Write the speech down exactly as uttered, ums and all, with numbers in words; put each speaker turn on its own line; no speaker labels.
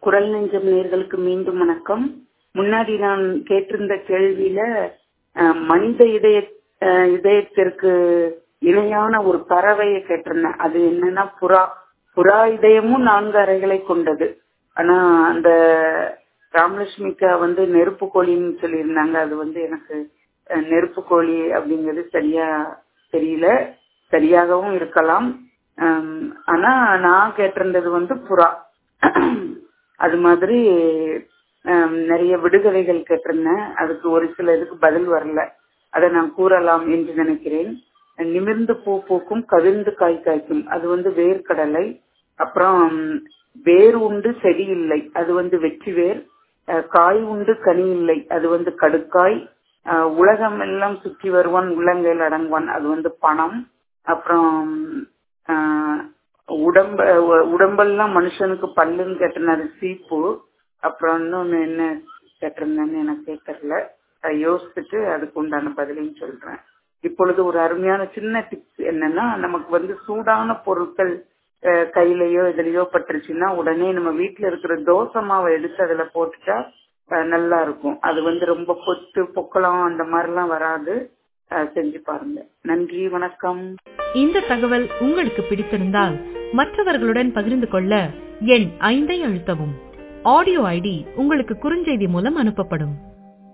குரல் நெஞ்சம் நேயர்களுக்கு மீண்டும் வணக்கம். முன்னாடி நான் கேட்டிருந்த கேள்வியில அஹ், மனித இதய அஹ், இதயத்திற்கு இணையான ஒரு பறவையை கேட்டிருந்தேன். அது என்னன்னா புறா. புறா இதயமும் நான்கு அறைகளை கொண்டது. ஆனா அந்த ராமலட்சுமிக்கா வந்து நெருப்பு கோழின்னு சொல்லியிருந்தாங்க. அது வந்து எனக்கு அஹ், நெருப்பு கோழி அப்படிங்கிறது சரியா தெரியல. சரியாகவும் இருக்கலாம். ஆம், ஆனா நான் கேட்டிருந்தது வந்து புறா. அது மாதிரி ஆம், நிறைய விடுகதைகள் கேட்டிருந்தேன். அதுக்கு ஒரு சில இதுக்கு பதில் வரல. அதை நான் கூறலாம் என்று நினைக்கிறேன். நிமிர்ந்து பூ பூக்கும் கவிழ்ந்து காய் காய்க்கும் அது வந்து வேர்க்கடலை. அப்புறம் வேர் உண்டு செடி இல்லை அது வந்து வெற்றி வேர். அஹ், காய் உண்டு கனி இல்லை அது வந்து கடுக்காய். அஹ், உலகம் எல்லாம் சுற்றி வருவான் உள்ளங்கையில் அடங்குவான் அது வந்து பணம். அப்புறம் ஆஹ், உடம்ப உடம்பெல்லாம் மனுஷனுக்கு பல்லுன்னு கேட்டிருந்தாரு சீப்பு. அப்புறம் இன்னொன்னு என்ன கேட்டிருந்தேன்னு எனக்கு தெரியல. அதை யோசிச்சுட்டு அதுக்கு உண்டான பதிலையும் சொல்றேன். இப்பொழுது ஒரு அருமையான சின்ன டிப்ஸ் என்னன்னா, நமக்கு வந்து சூடான பொருட்கள் அஹ், கையிலயோ இதுலயோ பட்டுருச்சுன்னா உடனே நம்ம வீட்டுல இருக்கிற தோசை மாவை எடுத்து அதுல போட்டுட்டா அஹ், நல்லா இருக்கும். அது வந்து ரொம்ப பொத்து பொக்கலாம் அந்த மாதிரிலாம் வராது. அஹ், செஞ்சு பாருங்க. நன்றி, வணக்கம்.
இந்த தகவல் உங்களுக்கு பிடித்திருந்தால் மற்றவர்களுடன் பகிர்ந்து கொள்ள எண் ஐந்தை அழுத்தவும். ஆடியோ ஐடி உங்களுக்கு குறுஞ்செய்தி மூலம் அனுப்பப்படும்.